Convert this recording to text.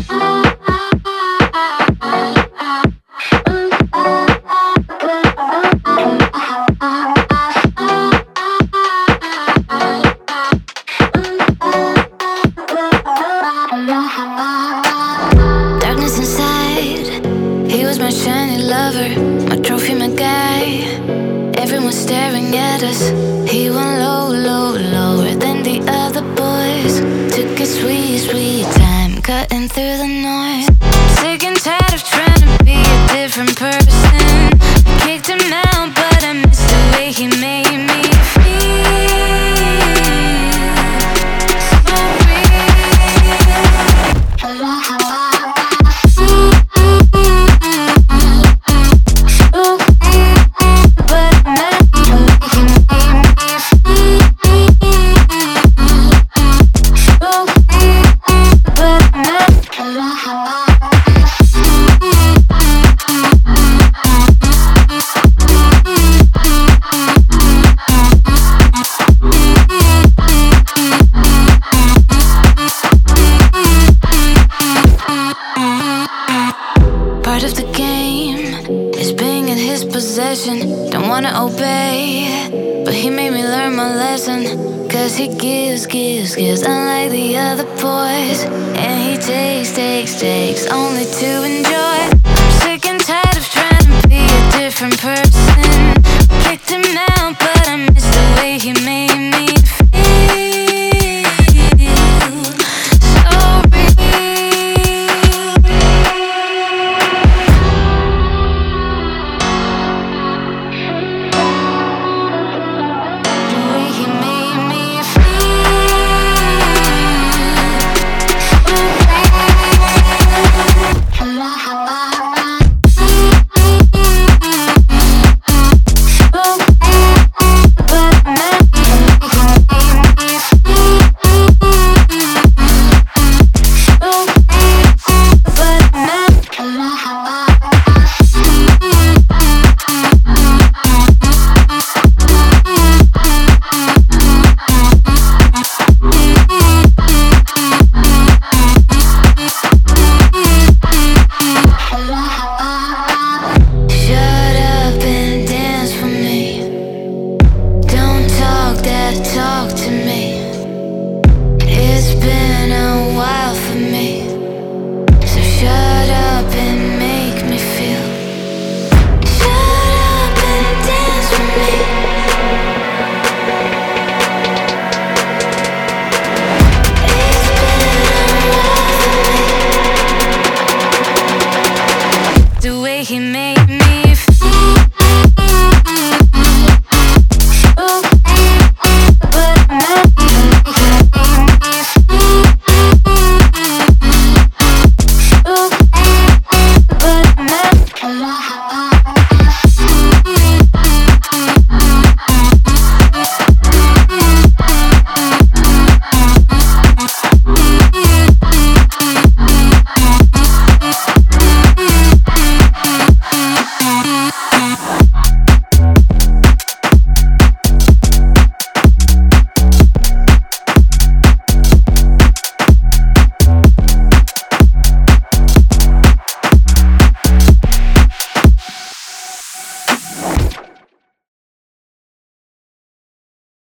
Darkness inside, he was my shiny lover, my trophy, my guy. Everyone staring at us, he went low, low, lower than the other boys. Took his sweet, sweet time, cutting through the noise. Sick and tired of trying to be a different person. Kicked him out, but I missed the way he made me feel. So part of the game is being in his possession. Don't wanna obey, but he made me learn my lesson. Cause he gives, gives, gives, unlike the other boys. And he takes, takes, takes, only to enjoy. I'm sick and tired of trying to be a different person.